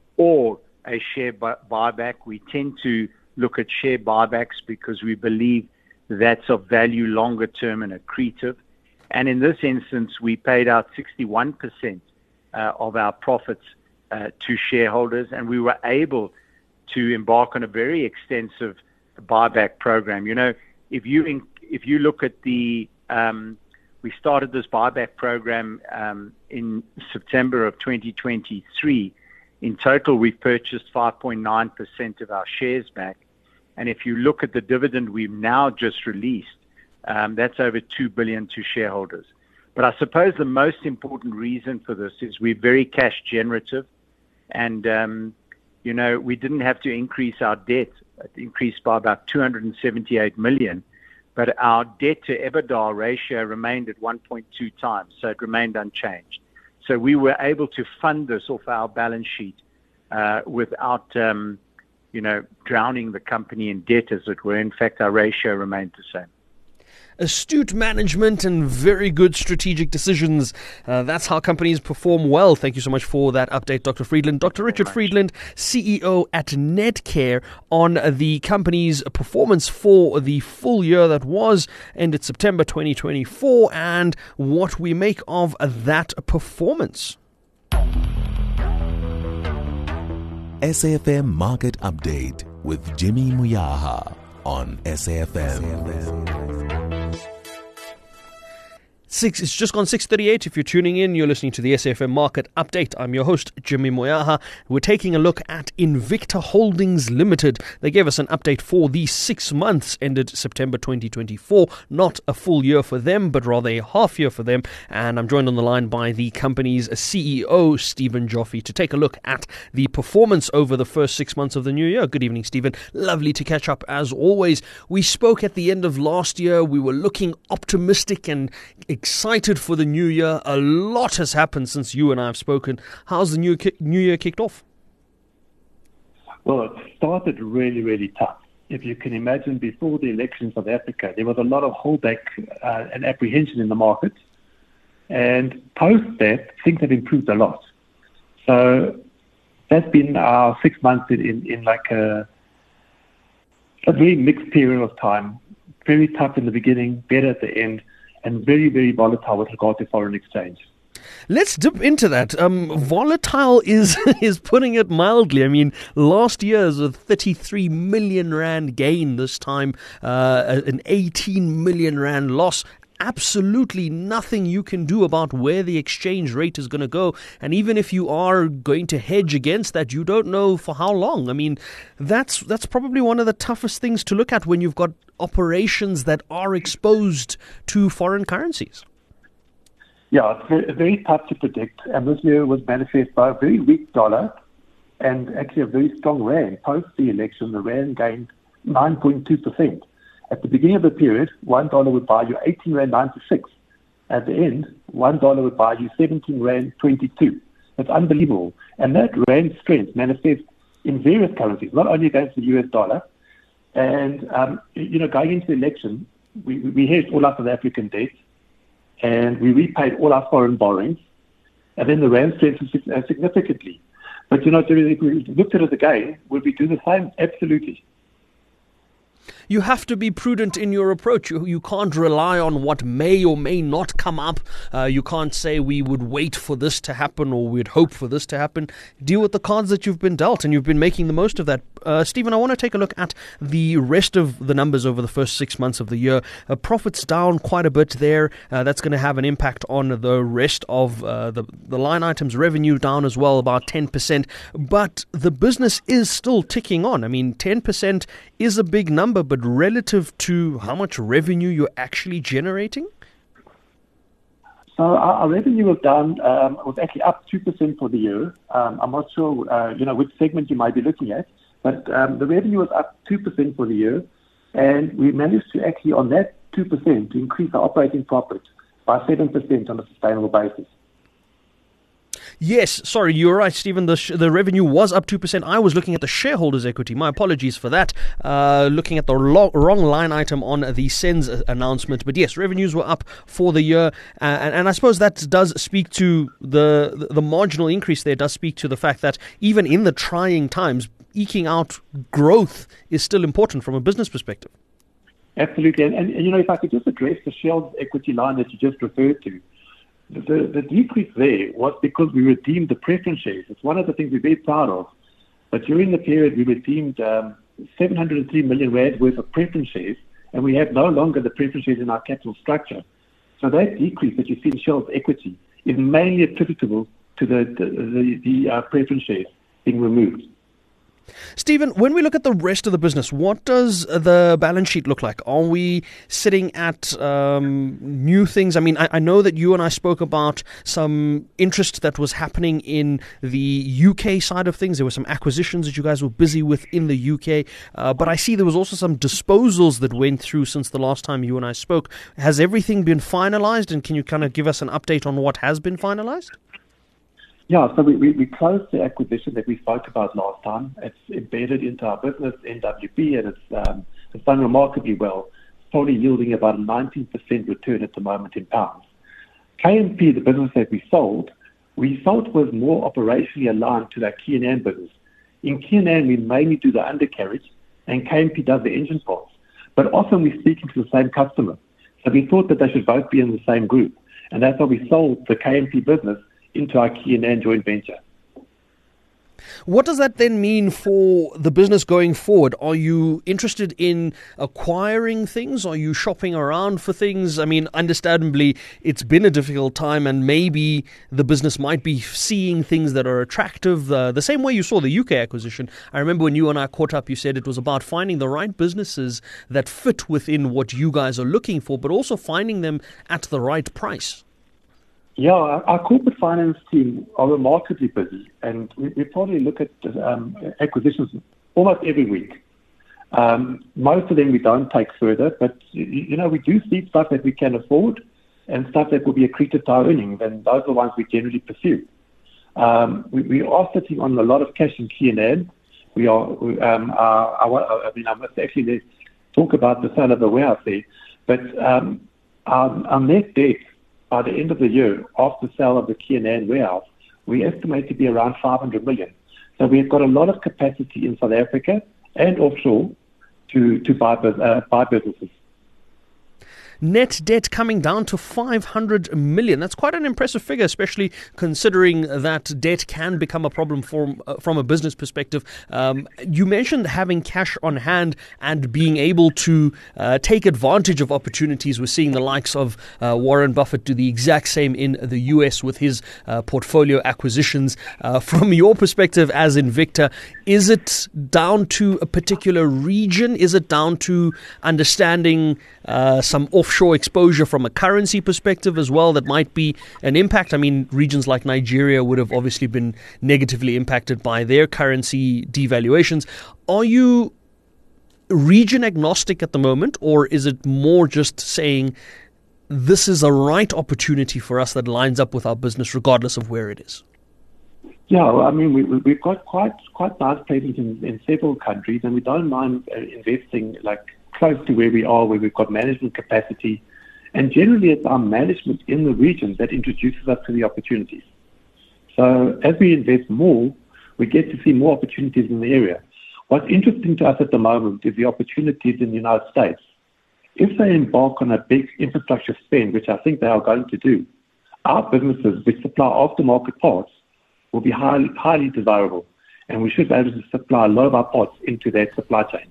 or a share buy- buyback. We tend to look at share buybacks because we believe that's of value longer term and accretive. And in this instance, we paid out sixty-one percent uh, of our profits uh, to shareholders, and we were able to embark on a very extensive buyback program. You know, if you in, if you look at the um, we started this buyback program um, in September of twenty twenty-three. In total, we've purchased five point nine percent of our shares back. And if you look at the dividend we've now just released, um, that's over two billion dollars to shareholders. But I suppose the most important reason for this is we're very cash generative. And, um, you know, we didn't have to increase our debt. It increased by about two hundred seventy-eight million dollars. But our debt to EBITDA ratio remained at one point two times, so it remained unchanged. So we were able to fund this off our balance sheet uh, without, um, you know, drowning the company in debt, as it were. In fact, our ratio remained the same. Astute management and very good strategic decisions. Uh, that's how companies perform well. Thank you so much for that update, Doctor Friedland. Doctor Richard Friedland, C E O at Netcare, on the company's performance for the full year that was ended September twenty twenty-four and what we make of that performance. S A F M Market Update with Jimmy Muyaha on S A F M. Six, it's just gone six thirty-eight. If you're tuning in, you're listening to the S A F M Market Update. I'm your host, Jimmy Moyaha. We're taking a look at Invicta Holdings Limited. They gave us an update for the six months ended September twenty twenty-four. Not a full year for them, but rather a half year for them. And I'm joined on the line by the company's C E O, Stephen Joffe, to take a look at the performance over the first six months of the new year. Good evening, Stephen. Lovely to catch up as always. We spoke at the end of last year. We were looking optimistic and excited for the new year. A lot has happened since you and I have spoken. How's the new ki- new year kicked off? Well, it started really, really tough. If you can imagine, before the election in South Africa, there was a lot of holdback uh, and apprehension in the market. And post that, things have improved a lot. So that's been our six months in, in, in like a, a very mixed period of time. Very tough in the beginning, better at the end, and very, very volatile with regard to foreign exchange. Let's dip into that. Um, volatile is is putting it mildly. I mean, last year's a thirty-three million rand gain this time, uh, an eighteen million rand loss. absolutely nothing you can do about where the exchange rate is going to go. And even if you are going to hedge against that, you don't know for how long. I mean, that's that's probably one of the toughest things to look at when you've got operations that are exposed to foreign currencies. Yeah, it's very, very tough to predict. And this year was manifest by a very weak dollar and actually a very strong rand. Post the election, the rand gained nine point two percent. At the beginning of the period, one dollar would buy you eighteen rand ninety-six. At the end, one dollar would buy you seventeen rand twenty-two. That's unbelievable. And that rand strength manifests in various currencies, not only against the U S dollar. And, um, you know, going into the election, we, we hedged all our South African debts, and we repaid all our foreign borrowings, and then the rand strengthened significantly. But, you know, if we looked at it again, would we do the same? Absolutely. You have to be prudent in your approach. You, you can't rely on what may or may not come up. Uh, you can't say we would wait for this to happen or we'd hope for this to happen. Deal with the cards that you've been dealt, and you've been making the most of that. Uh, Stephen, I want to take a look at the rest of the numbers over the first six months of the year. Uh, profits down quite a bit there. Uh, that's going to have an impact on the rest of uh, the, the line items. Revenue down as well, about ten percent. But the business is still ticking on. I mean, ten percent is a big number, but relative to how much revenue you're actually generating? So our, our revenue was down, um, was actually up two percent for the year. Um, I'm not sure, uh, you know, which segment you might be looking at, but um, the revenue was up two percent for the year, and we managed to actually, on that two percent, to increase our operating profit by seven percent on a sustainable basis. Yes, sorry, you're right, Stephen. The sh- the revenue was up two percent. I was looking at the shareholders' equity. My apologies for that. Uh, looking at the lo- wrong line item on the SENS announcement. But yes, revenues were up for the year. Uh, and, and I suppose that does speak to the, the, the marginal increase there, does speak to the fact that even in the trying times, eking out growth is still important from a business perspective. Absolutely. And, and, and you know, if I could just address the shareholders' equity line that you just referred to. The, the decrease there was because we redeemed the preference shares. It's one of the things we're very proud of. But during the period, we redeemed um, seven hundred three million rand worth of preference shares, and we have no longer the preference shares in our capital structure. So that decrease that you see in shareholders' equity is mainly attributable to the, the, the, the uh, preference shares being removed. Stephen, when we look at the rest of the business, what does the balance sheet look like? Are we sitting at um, new things? I mean, I, I know that you and I spoke about some interest that was happening in the U K side of things. There were some acquisitions that you guys were busy with in the U K, uh, but I see there was also some disposals that went through since the last time you and I spoke. Has everything been finalized, and can you kind of give us an update on what has been finalized? Yeah, so we, we, we closed the acquisition that we spoke about last time. It's embedded into our business, N W P, and it's, um, it's done remarkably well. It's probably yielding about a nineteen percent return at the moment in pounds. K M P, the business that we sold, we felt was more operationally aligned to that K and N business. In K and N, we mainly do the undercarriage, and K M P does the engine parts. But often we're speaking to the same customer. So we thought that they should both be in the same group. And that's why we sold the K M P business into our K and N joint venture. What does that then mean for the business going forward? Are you interested in acquiring things? Are you shopping around for things? I mean, understandably, it's been a difficult time, and maybe the business might be seeing things that are attractive. Uh, the same way you saw the U K acquisition. I remember when you and I caught up, you said it was about finding the right businesses that fit within what you guys are looking for, but also finding them at the right price. Yeah, our, our corporate finance team are remarkably busy, and we, we probably look at um, acquisitions almost every week. Um, most of them we don't take further, but you, you know, we do see stuff that we can afford and stuff that will be accretive to our earnings, and those are the ones we generally pursue. Um, we, we are sitting on a lot of cash in K and N. We are, um, our, our, I mean, I must actually talk about the sale of the warehouse there, but um, our, our net debt by the end of the year, after the sale of the K and N warehouse, we estimate to be around five hundred million. So we've got a lot of capacity in South Africa and offshore to, to buy, uh, buy businesses. net debt coming down to five hundred million. That's quite an impressive figure, especially considering that debt can become a problem from, uh, from a business perspective. Um, you mentioned having cash on hand and being able to uh, take advantage of opportunities. We're seeing the likes of uh, Warren Buffett do the exact same in the U S with his uh, portfolio acquisitions. Uh, from your perspective as Invicta, is it down to a particular region? Is it down to understanding uh, some offshore exposure from a currency perspective as well that might be an impact? I mean, regions like Nigeria would have obviously been negatively impacted by their currency devaluations. Are you region agnostic at the moment, or is it more just saying this is a right opportunity for us that lines up with our business regardless of where it is? Yeah, well, I mean, we, we've got quite quite nice presence in, in several countries, and we don't mind investing like close to where we are, where we've got management capacity. And generally, it's our management in the region that introduces us to the opportunities. So as we invest more, we get to see more opportunities in the area. What's interesting to us at the moment is the opportunities in the United States. If they embark on a big infrastructure spend, which I think they are going to do, our businesses which supply aftermarket parts will be highly, highly desirable, and we should be able to supply a lot of our parts into that supply chain.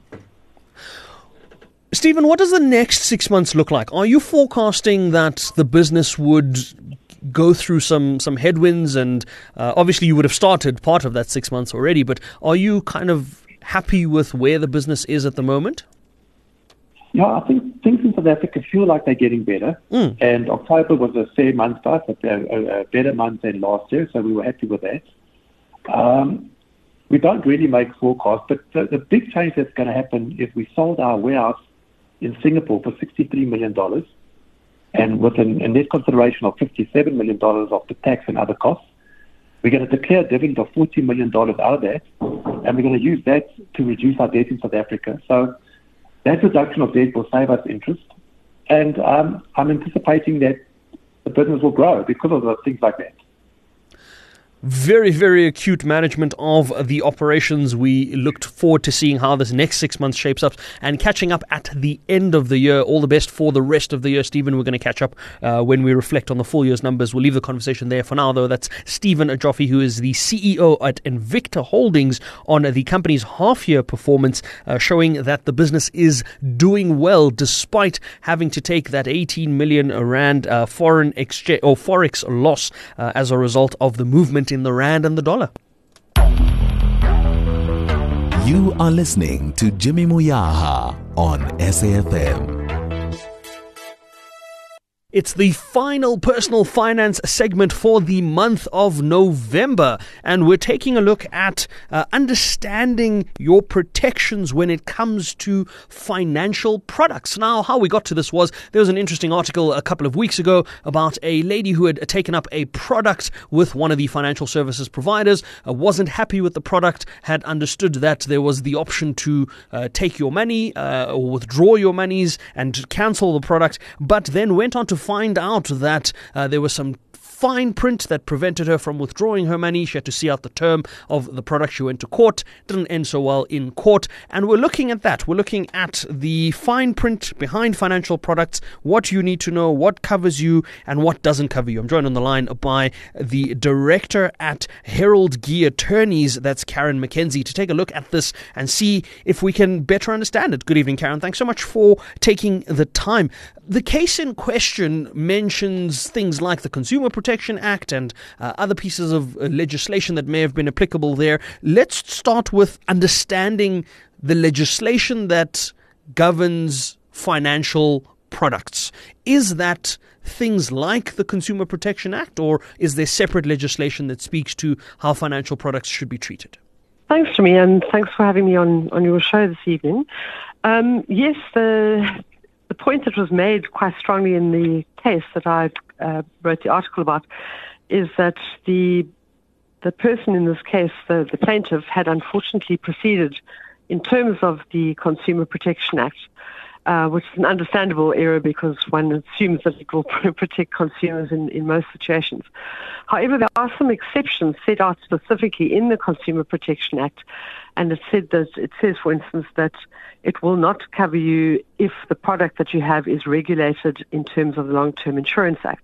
Stephen, what does the next six months look like? Are you forecasting that the business would go through some, some headwinds, and uh, obviously you would have started part of that six months already, but are you kind of happy with where the business is at the moment? Yeah, I think things in South Africa feel like they're getting better. Mm. And October was a fair month for us, a, a, a better month than last year, so we were happy with that. Um, we don't really make forecasts, but the, the big change that's going to happen is we sold our warehouse in Singapore for sixty-three million dollars, and with an, a net consideration of fifty-seven million dollars after tax and other costs. We're going to declare a dividend of forty million dollars out of that, and we're going to use that to reduce our debt in South Africa. So that reduction of debt will save us interest, and um, I'm anticipating that the business will grow because of things like that. Very, very acute management of the operations. We looked forward to seeing how this next six months shapes up and catching up at the end of the year. All the best for the rest of the year, Stephen. We're going to catch up uh, when we reflect on the full year's numbers. We'll leave the conversation there for now, though. That's Stephen Ajoffi, who is the C E O at Invicta Holdings, on the company's half-year performance, uh, showing that the business is doing well despite having to take that eighteen million rand uh, foreign exchange or forex loss uh, as a result of the movement in the rand and the dollar. You are listening to Jimmy Moyaha on S A F M. It's the final personal finance segment for the month of November, and we're taking a look at uh, understanding your protections when it comes to financial products. Now, how we got to this was there was an interesting article a couple of weeks ago about a lady who had taken up a product with one of the financial services providers, uh, wasn't happy with the product, had understood that there was the option to uh, take your money uh, or withdraw your monies and cancel the product, but then went on to find out that uh, there was some fine print that prevented her from withdrawing her money. She had to see out the term of the product. She went to court. Didn't end so well in court. And we're looking at that. We're looking at the fine print behind financial products, what you need to know, what covers you and what doesn't cover you. I'm joined on the line by the director at Herald Gee Attorneys, that's Karen McKenzie, to take a look at this and see if we can better understand it. Good evening, Karen. Thanks so much for taking the time. The case in question mentions things like the Consumer Protection Act and uh, other pieces of uh, legislation that may have been applicable there. Let's start with understanding the legislation that governs financial products. Is that things like the Consumer Protection Act, or is there separate legislation that speaks to how financial products should be treated? Thanks, Jimmy, and thanks for having me on, on your show this evening. Um, yes, the... The point that was made quite strongly in the case that I uh, wrote the article about is that the the person in this case, the, the plaintiff, had unfortunately proceeded in terms of the Consumer Protection Act uh, which is an understandable error because one assumes that it will protect consumers in, in most situations. However, there are some exceptions set out specifically in the Consumer Protection Act, and it said that it says, for instance, that it will not cover you if the product that you have is regulated in terms of the Long-Term Insurance Act,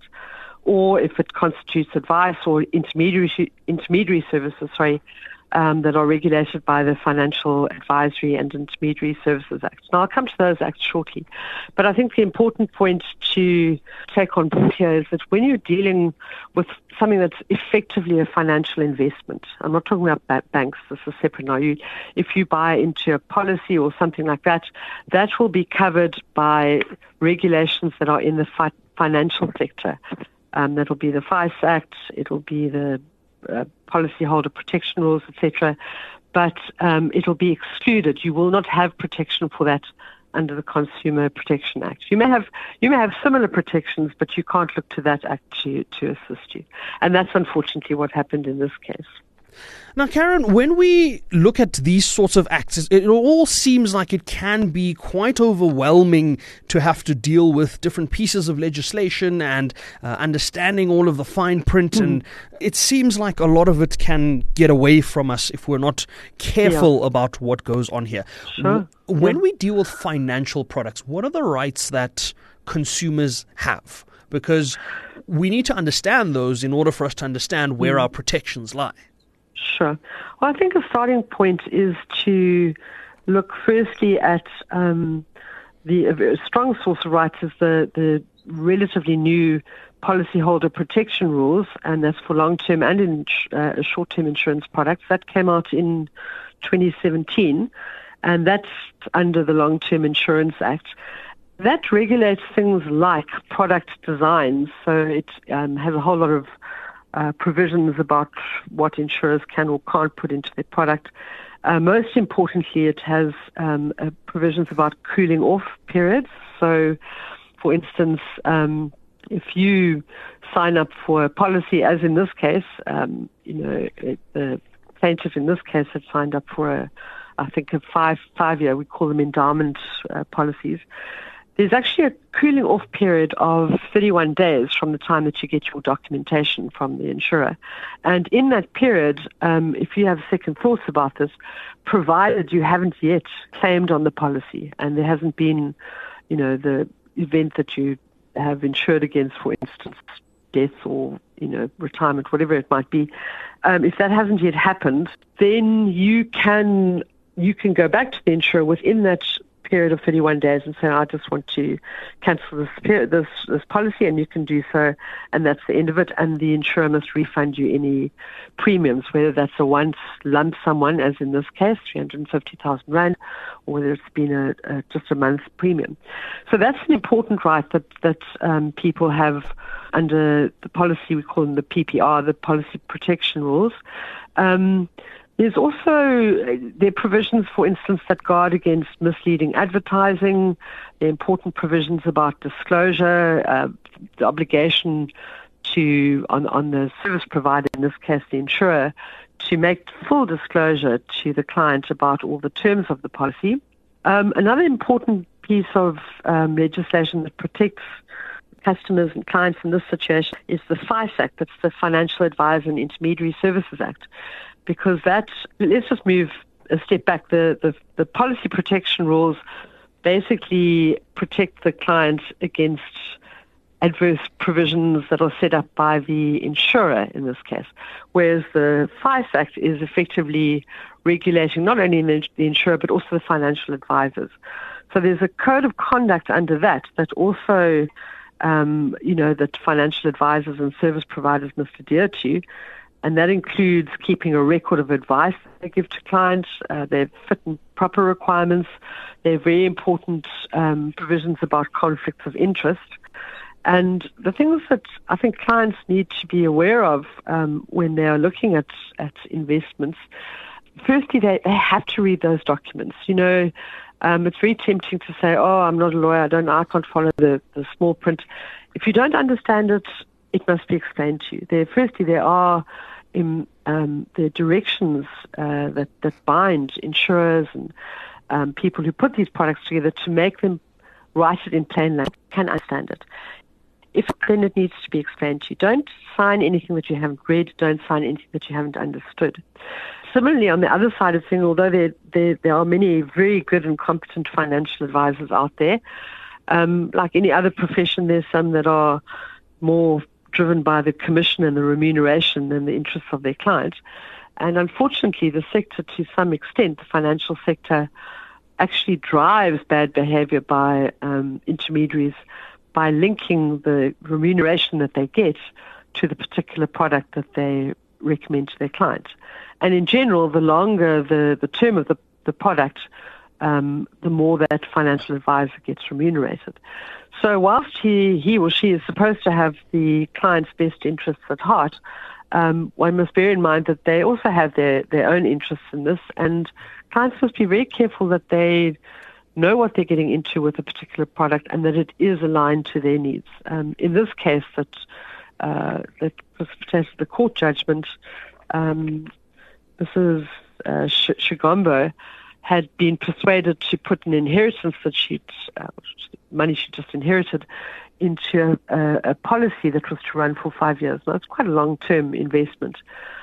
or if it constitutes advice or intermediary intermediary services, sorry, um, that are regulated by the Financial Advisory and Intermediary Services Act. Now, I'll come to those acts shortly. But I think the important point to take on board here is that when you're dealing with something that's effectively a financial investment, I'm not talking about ba- banks, this is separate now. You, if you buy into a policy or something like that, that will be covered by regulations that are in the fi- financial sector. Um, that will be the FICE Act, it will be the uh, policyholder protection rules, et cetera. But um, it will be excluded. You will not have protection for that under the Consumer Protection Act. You may have you may have similar protections, but you can't look to that act to to assist you. And that's unfortunately what happened in this case. Now, Karen, when we look at these sorts of acts, it all seems like it can be quite overwhelming to have to deal with different pieces of legislation and uh, understanding all of the fine print. Mm. And it seems like a lot of it can get away from us if we're not careful yeah. about what goes on here. Sure. When yeah. we deal with financial products, what are the rights that consumers have? Because we need to understand those in order for us to understand where mm. our protections lie. Sure. Well, I think a starting point is to look firstly at um, the a strong source of rights is the, the relatively new policyholder protection rules, and that's for long-term and in, uh, short-term insurance products. That came out in twenty seventeen, and that's under the Long-Term Insurance Act. That regulates things like product designs, so it um, has a whole lot of Uh, provisions about what insurers can or can't put into their product. Uh, most importantly, it has um, uh, provisions about cooling off periods. So, for instance, um, if you sign up for a policy, as in this case, um, you know, it, the plaintiff in this case had signed up for a, I think, a five five year. We call them endowment uh, policies. There's actually a cooling off period of thirty-one days from the time that you get your documentation from the insurer. And in that period, um, if you have second thoughts about this, provided you haven't yet claimed on the policy and there hasn't been, you know, the event that you have insured against, for instance, death or, you know, retirement, whatever it might be, um, if that hasn't yet happened, then you can you can go back to the insurer within that period of thirty-one days and say, I just want to cancel this, this this policy, and you can do so, and that's the end of it, and the insurer must refund you any premiums, whether that's a once lump sum one, as in this case, three hundred fifty thousand rand, or whether it's been a, a just a month's premium. So that's an important right that, that um, people have under the policy, we call them the P P R, the Policy Protection Rules. Um, There's also there are provisions, for instance, that guard against misleading advertising. There are important provisions about disclosure, uh, the obligation to on, on the service provider, in this case the insurer, to make full disclosure to the client about all the terms of the policy. Um, another important piece of um, legislation that protects customers and clients in this situation is the FICE Act. That's the Financial Advisor and Intermediary Services Act. Because that, let's just move a step back. The, the, the policy protection rules basically protect the client against adverse provisions that are set up by the insurer in this case, whereas the FICE Act is effectively regulating not only the, the insurer but also the financial advisors. So there's a code of conduct under that that also, um, you know, that financial advisors and service providers must adhere to. And that includes keeping a record of advice they give to clients. Uh, they have fit and proper requirements. They have very important um, provisions about conflicts of interest. And the things that I think clients need to be aware of um, when they are looking at, at investments, firstly, they, they have to read those documents. You know, um, it's very tempting to say, oh, I'm not a lawyer, I don't, I can't follow the, the small print. If you don't understand it, it must be explained to you. There, firstly, there are in um, the directions uh, that, that bind insurers and um, people who put these products together to make them write it in plain language, can understand it. If then it needs to be explained to you. Don't sign anything that you haven't read. Don't sign anything that you haven't understood. Similarly, on the other side of things, although there, there, there are many very good and competent financial advisors out there, um, like any other profession, there's some that are more driven by the commission and the remuneration than the interests of their client. And unfortunately, the sector, to some extent, the financial sector, actually drives bad behavior by um, intermediaries by linking the remuneration that they get to the particular product that they recommend to their client. And in general, the longer the, the term of the, the product, um, the more that financial advisor gets remunerated. So whilst he, he or she is supposed to have the client's best interests at heart, um, one must bear in mind that they also have their, their own interests in this, and clients must be very careful that they know what they're getting into with a particular product and that it is aligned to their needs. Um, in this case, that uh, that precipitated the court judgment, um, Missus Uh, Shigombo had been persuaded to put an inheritance that she'd, uh, money she just inherited, into a, a policy that was to run for five years. Now, it's quite a long-term investment.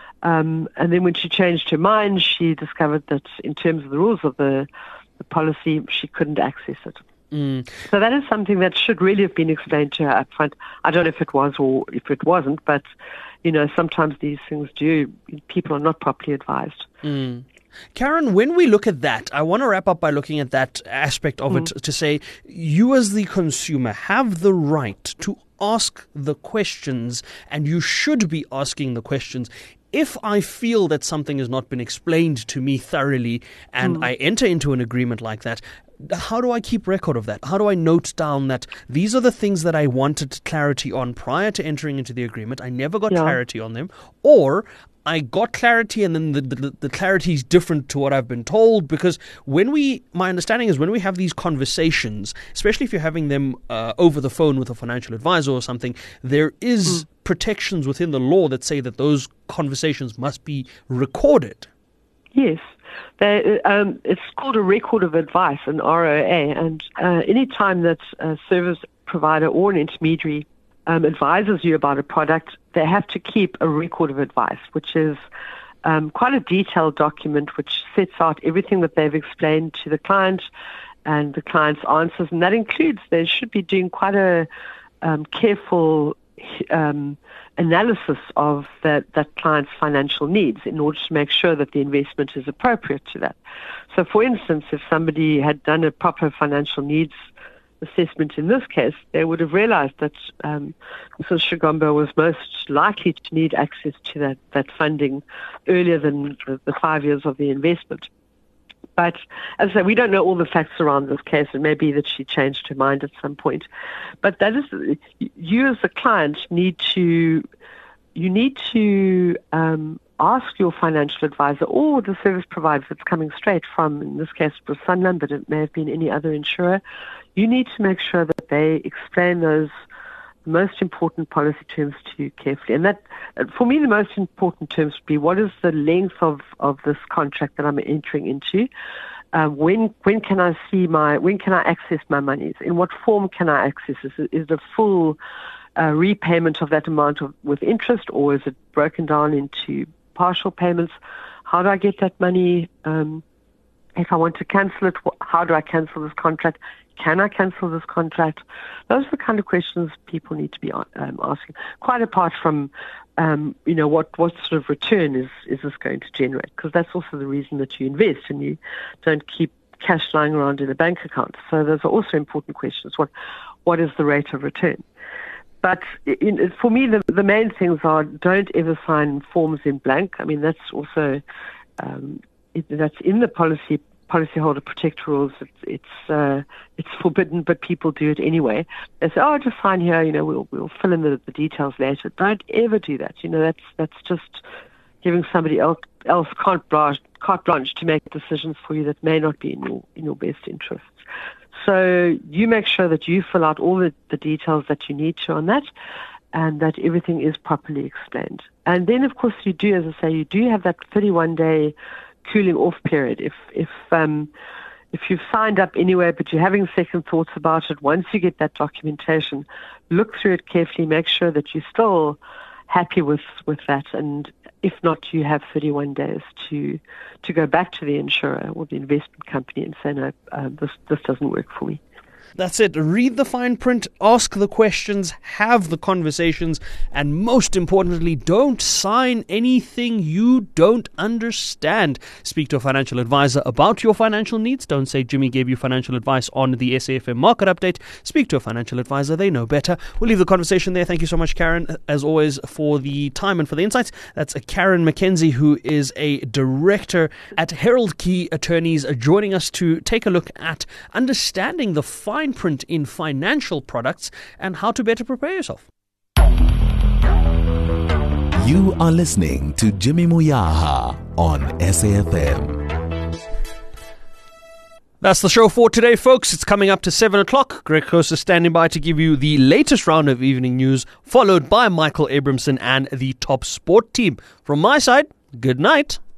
Um, and then when she changed her mind, she discovered that in terms of the rules of the, the policy, she couldn't access it. Mm. So that is something that should really have been explained to her up front. I don't know if it was or if it wasn't, but, you know, sometimes these things do. People are not properly advised. Mm. Karen, when we look at that, I want to wrap up by looking at that aspect of mm. it to say you as the consumer have the right to ask the questions, and you should be asking the questions. If I feel that something has not been explained to me thoroughly and mm. I enter into an agreement like that, how do I keep record of that? How do I note down that these are the things that I wanted clarity on prior to entering into the agreement? I never got yeah. clarity on them. Or I got clarity and then the, the, the clarity is different to what I've been told. Because when we, my understanding is when we have these conversations, especially if you're having them uh, over the phone with a financial advisor or something, there is mm. protections within the law that say that those conversations must be recorded. Yes. They, um, it's called a record of advice, an R O A, and uh, any time that a service provider or an intermediary um, advises you about a product, they have to keep a record of advice, which is um, quite a detailed document which sets out everything that they've explained to the client and the client's answers, and that includes they should be doing quite a um, careful um, analysis of that, that client's financial needs in order to make sure that the investment is appropriate to that. So, for instance, if somebody had done a proper financial needs assessment in this case, they would have realized that um, Missus Shigombo was most likely to need access to that, that funding earlier than the, the five years of the investment. But as I say, we don't know all the facts around this case. It may be that she changed her mind at some point. But that is, you as a client need to, you need to um, ask your financial advisor or the service provider that's coming straight from, in this case, it was Sanlam, but it may have been any other insurer. You need to make sure that they explain those most important policy terms to you carefully. And that, for me, the most important terms would be what is the length of, of this contract that I'm entering into? Uh, when when can I see my, when can I access my monies? In what form can I access this? Is it a full uh, repayment of that amount of, with interest, or is it broken down into partial payments? How do I get that money? Um, if I want to cancel it, how do I cancel this contract? Can I cancel this contract? Those are the kind of questions people need to be um, asking, quite apart from, um, you know, what, what sort of return is, is this going to generate? Because that's also the reason that you invest and you don't keep cash lying around in a bank account. So those are also important questions. What, what is the rate of return? But in, for me, the, the main things are don't ever sign forms in blank. I mean, that's also, um, it, that's in the policy policyholder protect rules. It's it's, uh, it's forbidden, but people do it anyway. They say, "Oh, just sign here. You know, we'll we'll fill in the, the details later." Don't ever do that. You know, that's that's just giving somebody else else carte blanche, carte blanche to make decisions for you that may not be in your in your best interests. So you make sure that you fill out all the, the details that you need to on that, and that everything is properly explained. And then, of course, you do, as I say, you do have that thirty-one day cooling off period. If if um, if you've signed up anyway, but you're having second thoughts about it, once you get that documentation, look through it carefully, make sure that you're still happy with, with that. And if not, you have thirty-one days to to go back to the insurer or the investment company and say, no, uh, this, this doesn't work for me. That's it. Read the fine print, ask the questions, have the conversations, and most importantly, don't sign anything you don't understand. Speak to a financial advisor about your financial needs. Don't say Jimmy gave you financial advice on the S A F M Market Update. Speak to a financial advisor. They know better. We'll leave the conversation there. Thank you so much, Karen, as always, for the time and for the insights. That's Karen McKenzie, who is a director at Herald Key Attorneys, joining us to take a look at understanding the fine print in financial products and how to better prepare yourself. You are listening to Jimmy Moyaha on S A F M. That's the show for today, folks. It's coming up to seven o'clock. Greg Kosa standing by to give you the latest round of evening news, followed by Michael Abramson and the Top Sport team. From my side, good night.